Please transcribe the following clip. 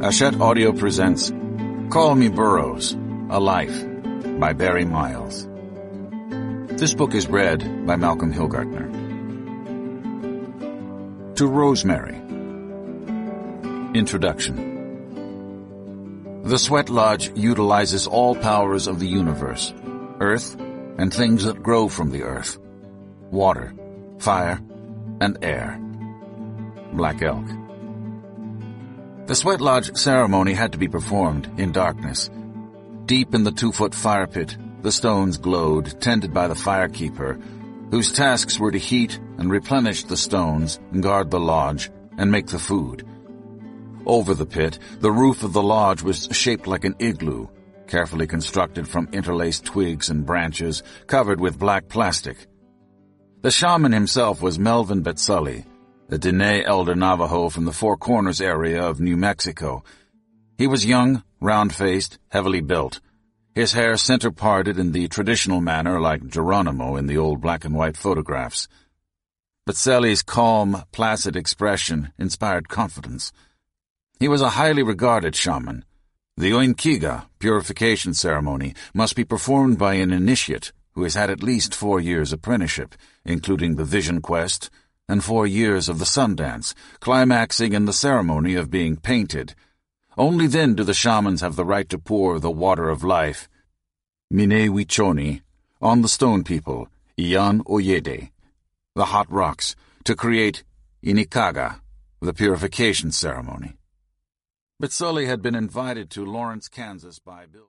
Hachette Audio presents Call Me Burroughs, A Life by Barry Miles. This book is read by Malcolm Hilgartner. To Rosemary. Introduction. The Sweat Lodge utilizes all powers of the universe, earth, and things that grow from the earth, water, fire, and air. Black Elk. The Sweat Lodge ceremony had to be performed in darkness. Deep in the 2-foot fire pit, the stones glowed, tended by the firekeeper, whose tasks were to heat and replenish the stones, guard the lodge, and make the food. Over the pit, the roof of the lodge was shaped like an igloo, carefully constructed from interlaced twigs and branches, covered with black plastic. The shaman himself was Melvin Betsully, a Diné Elder Navajo from the Four Corners area of New Mexico. He was young, round-faced, heavily built, his hair center-parted in the traditional manner like Geronimo in the old black-and-white photographs. Betsully's calm, placid expression inspired confidence. He was a highly regarded shaman. The Oinkiga, purification ceremony, must be performed by an initiate who has had at least 4 years' apprenticeship, including the Vision Quest, and 4 years of the Sundance, climaxing in the ceremony of being painted. Only then do the shamans have the right to pour the water of life, Mine Wichoni, on the stone people, Iyan Oyede, the hot rocks, to create Inikaga, the purification ceremony. Betsully had been invited to Lawrence, Kansas by Bill.